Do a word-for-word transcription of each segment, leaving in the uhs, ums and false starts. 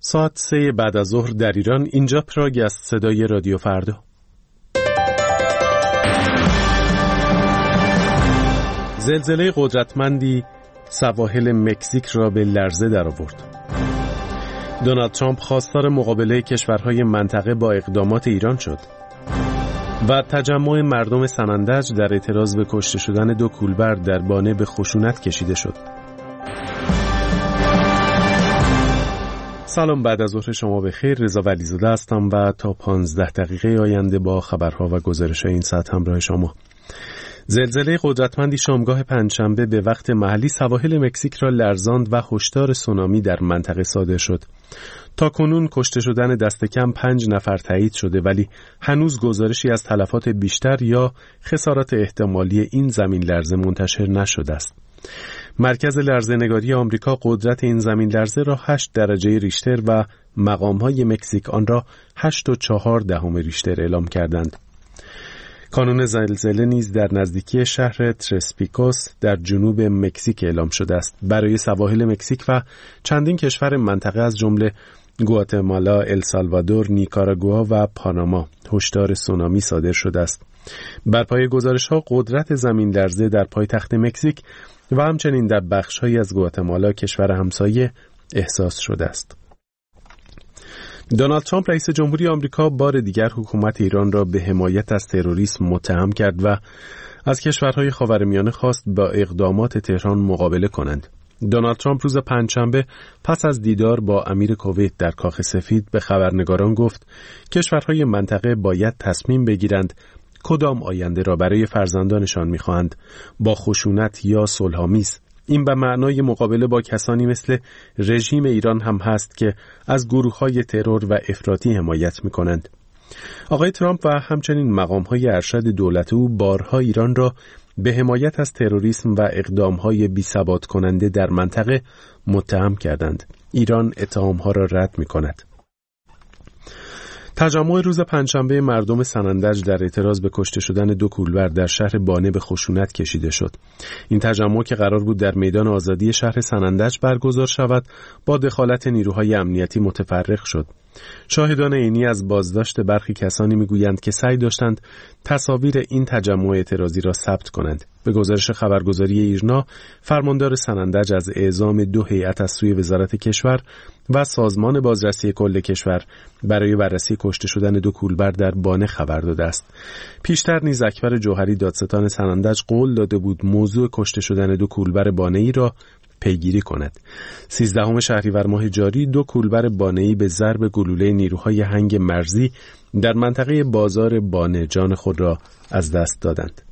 ساعت سه بعد از ظهر در ایران. اینجا پراگ است. صدای رادیو فردا. زلزله قدرتمندی سواحل مکزیک را به لرزه درآورد. دونالد ترامپ خواستار مقابله کشورهای منطقه با اقدامات ایران شد. و تجمع مردم سنندج در اعتراض به کشته شدن دو کولبر در بانه به خشونت کشیده شد. سلام، بعد از ظهر شما بخیر. رضا ولیزاده هستم و تا پانزده دقیقه آینده با خبرها و گزارش‌های این ساعت همراه شما. زلزله قدرتمندی شامگاه پنجشنبه به وقت محلی سواحل مکزیک را لرزاند و هشدار سونامی در منطقه صادر شد. تاکنون کشته شدن دست کم پنج نفر تایید شده، ولی هنوز گزارشی از تلفات بیشتر یا خسارات احتمالی این زمین لرزه منتشر نشده است. مرکز لرزه‌نگاری آمریکا قدرت این زمین لرزه را هشت درجه ریشتر و مقام‌های مکزیک آن را هشت و چهار دهم ریشتر اعلام کردند. کانون زلزله نیز در نزدیکی شهر ترسپیکوس در جنوب مکزیک اعلام شده است. برای سواحل مکزیک و چندین کشور منطقه از جمله گواتمالا، السالوادور، نیکاراگوآ و پاناما هشدار سونامی صادر شده است. بر پایه گزارش‌ها قدرت زمین لرزه در پایتخت مکزیک و همچنین در بخش‌هایی از گواتمالا کشور همسایه احساس شده است. دونالد ترامپ رئیس جمهوری آمریکا بار دیگر حکومت ایران را به حمایت از تروریسم متهم کرد و از کشورهای خاورمیانه خواست با اقدامات تهران مقابله کنند. دونالد ترامپ روز پنجشنبه پس از دیدار با امیر کویت در کاخ سفید به خبرنگاران گفت کشورهای منطقه باید تصمیم بگیرند کدام آینده را برای فرزندانشان می‌خواهند، با خشونت یا صلح‌آمیز. این به معنای مقابله با کسانی مثل رژیم ایران هم هست که از گروه‌های ترور و افراطی حمایت می‌کنند. آقای ترامپ و همچنین مقام‌های ارشد دولت او بارها ایران را به حمایت از تروریسم و اقدام‌های بی‌ثبات کننده در منطقه متهم کردند. ایران اتهام‌ها را رد می‌کند. تجمع روز پنجشنبه مردم سنندج در اعتراض به کشته شدن دو کولبر در شهر بانه به خشونت کشیده شد. این تجمع که قرار بود در میدان آزادی شهر سنندج برگزار شود، با دخالت نیروهای امنیتی متفرق شد. شاهدان عینی از بازداشت برخی کسانی میگویند که سعی داشتند تصاویر این تجمع اعتراضی را ثبت کنند. به گزارش خبرگزاری ایرنا، فرماندار سنندج از اعزام دو هیئت از سوی وزارت کشور و سازمان بازرسی کل کشور برای بررسی کشته شدن دو کولبر در بانه خبر داده است. پیشتر نیز اکبر جوهری دادستان سنندج قول داده بود موضوع کشته شدن دو کولبر بانه‌ای را پیگیری کند. سیزدهم شهریور ماه جاری دو کولبر بانه‌ای به ضرب گلوله نیروهای هنگ مرزی در منطقه بازار بانه جان خود را از دست دادند.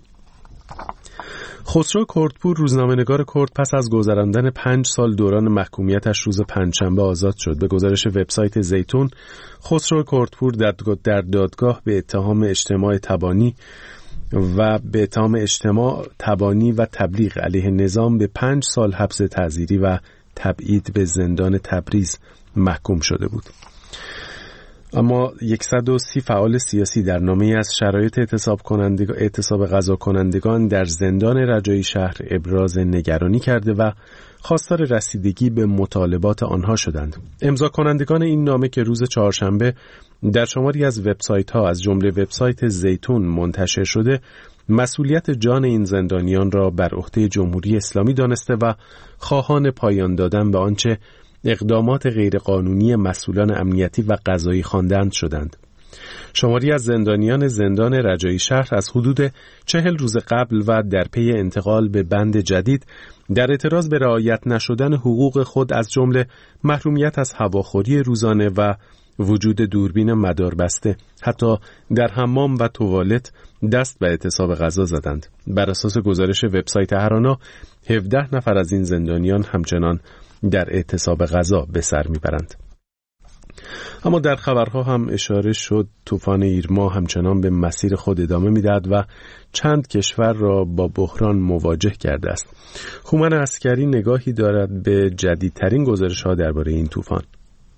خسرو کردپور، روزنامه‌نگار کرد، پس از گذراندن پنج سال دوران محکومیتش روز پنجشنبه آزاد شد. به گزارش وبسایت زیتون، خسرو کردپور در دادگاه به اتهام اجتماع تبانی و به اتهام اجتماع تبانی و تبلیغ علیه نظام به پنج سال حبس تعزیری و تبعید به زندان تبریز محکوم شده بود. اما صد و سی فعال سیاسی در نامه‌ای از شرایط اعتصاب کنندگان اعتصاب غذا کنندگان در زندان رجایی شهر ابراز نگرانی کرده و خواستار رسیدگی به مطالبات آنها شدند. امضا کنندگان این نامه که روز چهارشنبه در شماری از وبسایت‌ها از جمله وبسایت زیتون منتشر شده، مسئولیت جان این زندانیان را بر عهده جمهوری اسلامی دانسته و خواهان پایان دادن به آنچه اقدامات غیرقانونی مسئولان امنیتی و قضایی خواندند شدند. شماری از زندانیان زندان رجایی شهر از حدود چهل روز قبل و در پی انتقال به بند جدید در اعتراض به رعایت نشدن حقوق خود از جمله محرومیت از هواخوری روزانه و وجود دوربین مداربسته حتی در حمام و توالت دست به اعتصاب غذا زدند. بر اساس گزارش وبسایت هرانا، هفده نفر از این زندانیان همچنان در اعتصاب غذا به سر میبرند. اما در خبرها هم اشاره شد طوفان ایرما همچنان به مسیر خود ادامه میدهد و چند کشور را با بحران مواجه کرده است. هومن عسکری نگاهی دارد به جدیدترین گزارش‌ها درباره این طوفان.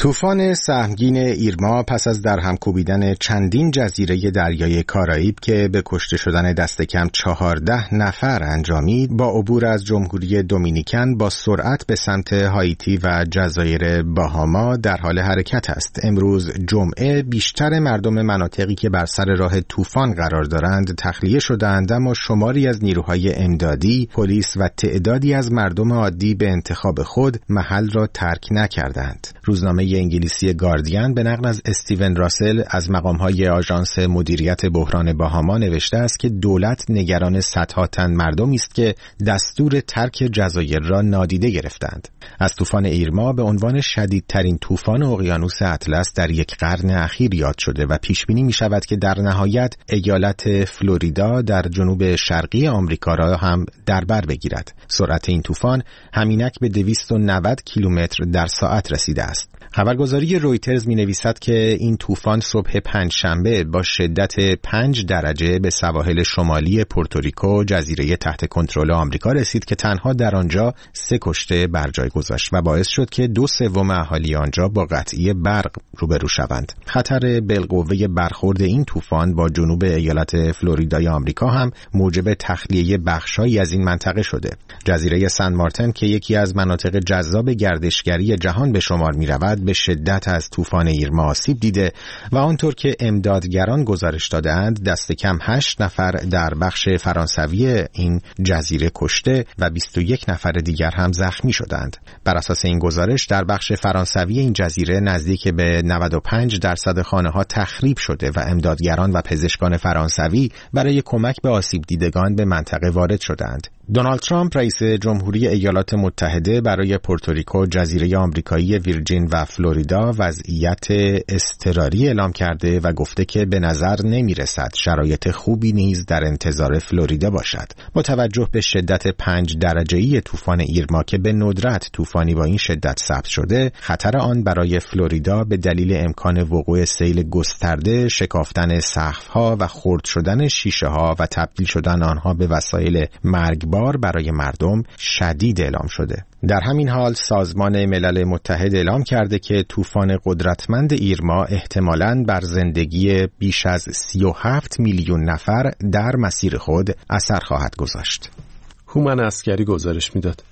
طوفان سهمگین ایرما پس از درهم کوبیدن چندین جزیره دریای کارائیب که به کشته شدن دست کم چهارده نفر انجامید، با عبور از جمهوری دومینیکن با سرعت به سمت هایتی و جزایر باهاما در حال حرکت است. امروز جمعه بیشتر مردم مناطقی که بر سر راه طوفان قرار دارند تخلیه شدند، اما شماری از نیروهای امدادی، پلیس و تعدادی از مردم عادی به انتخاب خود محل را ترک نکردند. روزنامه انگلیسی گاردین به نقل از استیون راسل از مقام‌های آژانس مدیریت بحران باهاما نوشته است که دولت نگران صدها تن مردمی است که دستور ترک جزایر را نادیده گرفتند. از طوفان ایرما به عنوان شدیدترین طوفان اقیانوس اطلس در یک قرن اخیر یاد شده و پیش بینی می شود که در نهایت ایالت فلوریدا در جنوب شرقی آمریکا را هم در بر بگیرد. سرعت این طوفان همینک به دویست و نود کیلومتر در ساعت رسیده است. خبرگزاری رویترز می نویسد که این طوفان صبح پنجشنبه با شدت پنج درجه به سواحل شمالی پورتوریکو، جزیره تحت کنترل آمریکا رسید که تنها در آنجا سه کشته بر جای گذاشت و باعث شد که دو سوم اهالی آنجا با قطعی برق روبرو شوند. خطر بالقوه برخورد این طوفان با جنوب ایالت فلوریدای آمریکا هم موجب تخلیه بخش‌هایی از این منطقه شده. جزیره سن مارتن که یکی از مناطق جذاب گردشگری جهان به شمار می‌رود، به شدت از طوفان ایرما آسیب دیده و آنطور که امدادگران گزارش دادند دست کم هشت نفر در بخش فرانسوی این جزیره کشته و بیست و یک نفر دیگر هم زخمی شدند. بر اساس این گزارش در بخش فرانسوی این جزیره نزدیک به نود و پنج درصد خانه‌ها تخریب شده و امدادگران و پزشکان فرانسوی برای کمک به آسیب دیدگان به منطقه وارد شدند. دونالد ترامپ رئیس جمهوری ایالات متحده برای پورتوریکو، جزیره آمریکایی ویرجین و فلوریدا وضعیت اضطراری اعلام کرده و گفته که به نظر نمی رسد شرایط خوبی نیز در انتظار فلوریدا باشد. با توجه به شدت پنج درجه‌ای طوفان ایرما که به ندرت طوفانی با این شدت ثبت شده، خطر آن برای فلوریدا به دلیل امکان وقوع سیل گسترده، شکافتن سقف‌ها و خرد شدن شیشه‌ها و تبدیل شدن آنها به وسایل مرگبار برای مردم شدید اعلام شده. در همین حال سازمان ملل متحد اعلام کرده که طوفان قدرتمند ایرما احتمالاً بر زندگی بیش از سی و هفت میلیون نفر در مسیر خود اثر خواهد گذاشت. هومن عسکری گزارش میداد.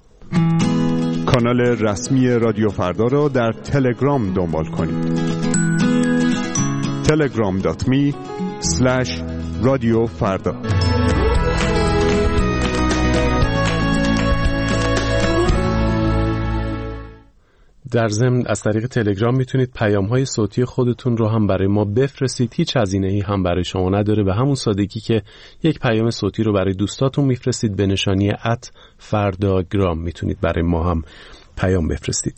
کانال رسمی رادیو فردا را در تلگرام دنبال کنید. تلگرام دات می اسلش رادیو فردا. در ضمن از طریق تلگرام میتونید پیام‌های صوتی خودتون رو هم برای ما بفرستید. هیچ هزینه‌ای هم برای شما نداره، به همون سادگی که یک پیام صوتی رو برای دوستاتون میفرستید به نشانی ات فرداگرام میتونید برای ما هم پیام بفرستید.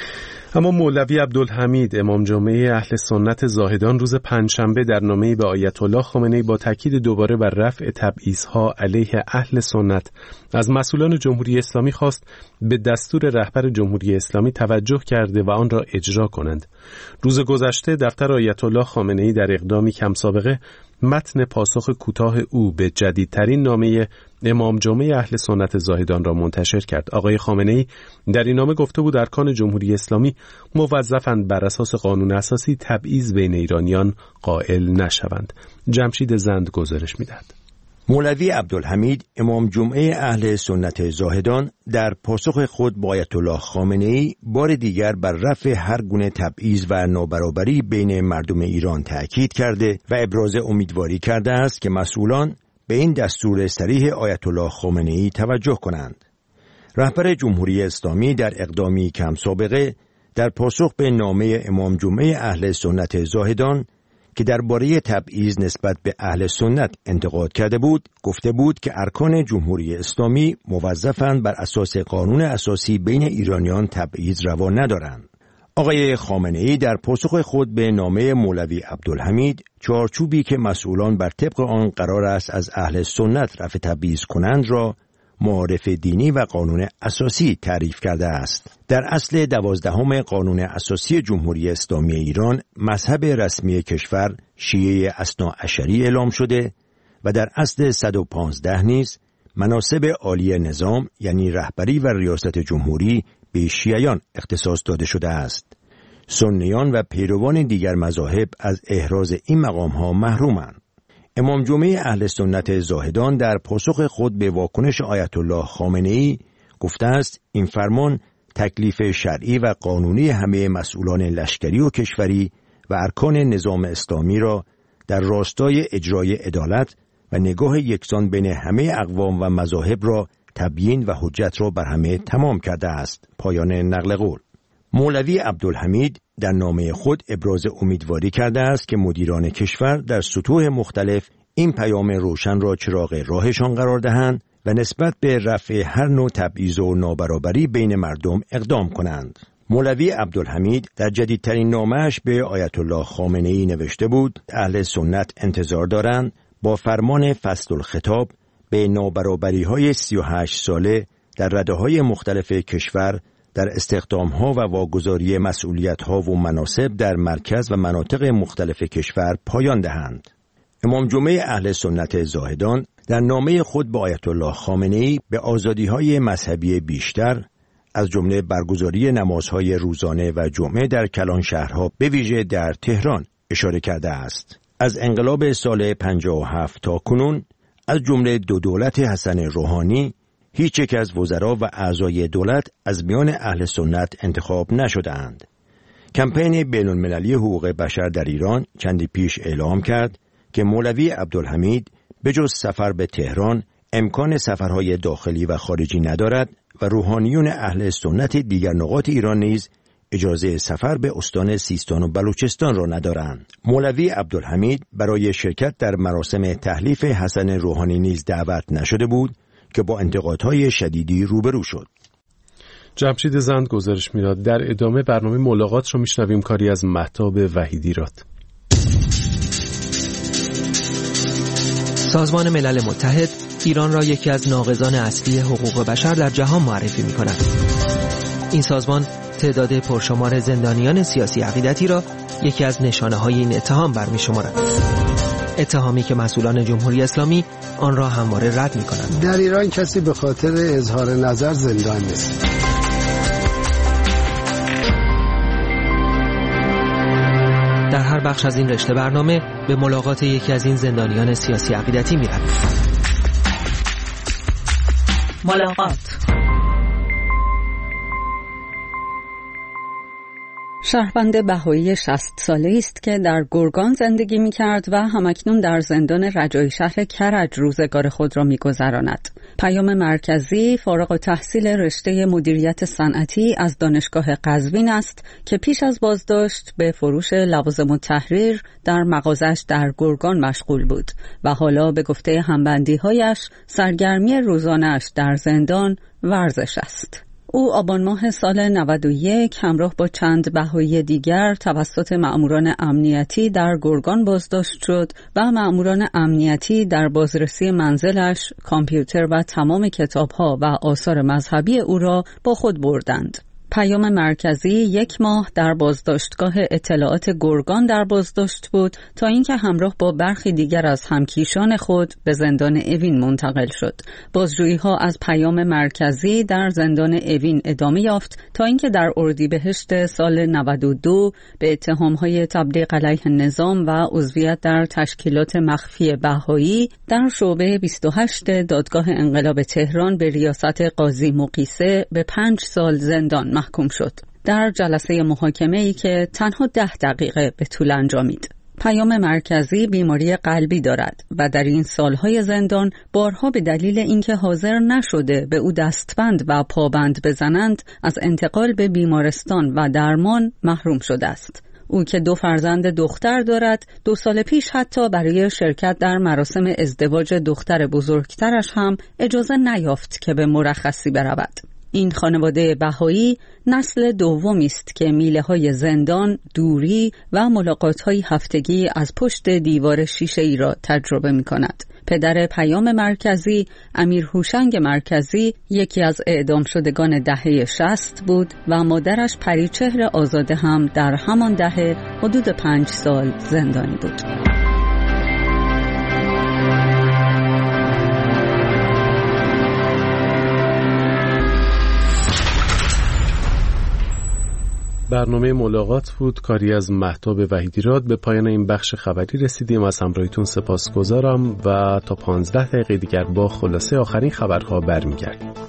اما مولوی عبدالحمید امام جمعه اهل سنت زاهدان روز پنجشنبه در نامه‌ای به آیت الله خامنه‌ای با تاکید دوباره بر رفع تبعیض‌ها علیه اهل سنت از مسئولان جمهوری اسلامی خواست به دستور رهبر جمهوری اسلامی توجه کرده و آن را اجرا کنند. روز گذشته دفتر آیت الله خامنه‌ای در اقدامی کم سابقه متن پاسخ کوتاه او به جدیدترین نامه امام جمعه اهل سنت زاهدان را منتشر کرد. آقای خامنه‌ای در این نامه گفته بود ارکان جمهوری اسلامی موظفند بر اساس قانون اساسی تبعیض بین ایرانیان قائل نشوند. جمشید زند گزارش می‌دهد. مولوی عبدالحمید امام جمعه اهل سنت زاهدان در پاسخ خود با آیت الله خامنه‌ای بار دیگر بر رفع هر گونه تبعیض و نابرابری بین مردم ایران تأکید کرده و ابراز امیدواری کرده است که مسئولان به این دستور صریح آیت الله خامنه‌ای توجه کنند. رهبر جمهوری اسلامی در اقدامی کم سابقه در پاسخ به نامه امام جمعه اهل سنت زاهدان که درباره تبعیض نسبت به اهل سنت انتقاد کرده بود، گفته بود که ارکان جمهوری اسلامی موظفند بر اساس قانون اساسی بین ایرانیان تبعیض روا ندارند. آقای خامنه‌ای در پاسخ خود به نامه مولوی عبدالحمید چارچوبی که مسئولان بر طبق آن قرار است از اهل سنت رفع تبعیض کنند را معارف دینی و قانون اساسی تعریف کرده است. در اصل دوازدهم قانون اساسی جمهوری اسلامی ایران مذهب رسمی کشور شیعه اثناعشری اعلام شده و در اصل صد و پانزده نیز مناصب عالی نظام یعنی رهبری و ریاست جمهوری به شیعیان اختصاص داده شده است. سنیان و پیروان دیگر مذاهب از احراز این مقام‌ها محرومند. امام جمعه اهل سنت زاهدان در پاسخ خود به واکنش آیت الله خامنه‌ای گفته است این فرمان تکلیف شرعی و قانونی همه مسئولان لشکری و کشوری و ارکان نظام اسلامی را در راستای اجرای عدالت و نگاه یکسان بین همه اقوام و مذاهب را تبیین و حجت را بر همه تمام کرده است. پایان نقل قول. مولوی عبدالحمید در نامه خود ابراز امیدواری کرده است که مدیران کشور در سطوح مختلف این پیام روشن را چراغ راهشان قرار دهند و نسبت به رفع هر نوع تبعیض و نابرابری بین مردم اقدام کنند. مولوی عبدالحمید در جدیدترین نامه‌اش به آیت الله خامنه‌ای نوشته بود اهل سنت انتظار دارند با فرمان فصل الخطاب به نابرابری‌های سی و هشت ساله در رده‌های مختلف کشور در استخدام‌ها و واگذاری مسئولیت‌ها و مناصب در مرکز و مناطق مختلف کشور پایان دهند. امام جمعه اهل سنت زاهدان در نامه خود به آیت الله خامنه‌ای به آزادی‌های مذهبی بیشتر از جمله برگزاری نمازهای روزانه و جمعه در کلان شهرها به ویژه در تهران اشاره کرده است. از انقلاب سال پنجاه و هفت تا کنون از جمله دو دولت حسن روحانی هیچ یک از وزرا و اعضای دولت از میان اهل سنت انتخاب نشده‌اند. کمپین بین‌المللی حقوق بشر در ایران چندی پیش اعلام کرد که مولوی عبدالحمید به جز سفر به تهران امکان سفرهای داخلی و خارجی ندارد و روحانیون اهل سنت دیگر نقاط ایران نیز اجازه سفر به استان سیستان و بلوچستان را ندارند. مولوی عبدالحمید برای شرکت در مراسم تحلیف حسن روحانی نیز دعوت نشده بود که با انتقادهای شدیدی روبرو شد. جمشید زند گزارش می‌داد. در ادامه برنامه ملاقات رو میشنویم کاری از مهتاب وحیدیراد. سازمان ملل متحد ایران را یکی از ناقضان اصلی حقوق بشر در جهان معرفی می‌کند. این سازمان تعداد پرشمار زندانیان سیاسی عقیدتی را یکی از نشانه‌های این اتهام برمی‌شمارد. اتهامی که مسئولان جمهوری اسلامی آن را همواره رد می‌کنند. در ایران کسی به خاطر اظهار نظر زندان نیست. در هر بخش از این رشته برنامه به ملاقات یکی از این زندانیان سیاسی عقیدتی می‌رویم. ملاقات. شهروند بهایی شصت ساله است که در گرگان زندگی می‌کرد و همکنون در زندان رجایی شهر کرج روزگار خود را می‌گذراند. پیام مرکزی فارغ التحصیل رشته مدیریت صنعتی از دانشگاه قزوین است که پیش از بازداشت به فروش لوازم التحریر در مغازش در گرگان مشغول بود و حالا به گفته همبندی‌هایش سرگرمی روزانه‌اش در زندان ورزش است. او آبان ماه سال نود و یک همراه با چند بهایی دیگر توسط مأموران امنیتی در گرگان بازداشت شد و مأموران امنیتی در بازرسی منزلش کامپیوتر و تمام کتاب‌ها و آثار مذهبی او را با خود بردند. پیام مرکزی یک ماه در بازداشتگاه اطلاعات گرگان در بازداشت بود تا اینکه همراه با برخی دیگر از همکیشان خود به زندان اوین منتقل شد. بازجویی‌ها از پیام مرکزی در زندان اوین ادامه یافت تا اینکه در اردیبهشت سال نود و دو به اتهام‌های تبلیغ علیه نظام و عضویت در تشکیلات مخفی بهایی در شعبه بیست و هشت دادگاه انقلاب تهران به ریاست قاضی مقیسه به پنج سال زندان محکوم شد. در جلسه محاکمه‌ای که تنها ده دقیقه به طول انجامید. پیام مرکزی بیماری قلبی دارد و در این سالهای زندان بارها به دلیل اینکه حاضر نشده به او دستبند و پابند بزنند از انتقال به بیمارستان و درمان محروم شده است. او که دو فرزند دختر دارد، دو سال پیش حتی برای شرکت در مراسم ازدواج دختر بزرگترش هم اجازه نیافت که به مرخصی برود. این خانواده بهایی نسل دومی است که میله‌های زندان، دوری و ملاقات‌های هفتگی از پشت دیوار شیشه‌ای را تجربه می‌کند. پدر پیام مرکزی، امیر هوشنگ مرکزی، یکی از اعدام شدگان دهه شصت بود و مادرش پریچهر آزاده هم در همان دهه حدود پنج سال زندانی بود. برنامه ملاقات بود، کاری از مهتاب وحیدیراد. به پایان این بخش خبری رسیدیم. از همراهیتون سپاسگزارم و تا پانزده دقیقه دیگر با خلاصه آخرین خبرها برمیگردیم.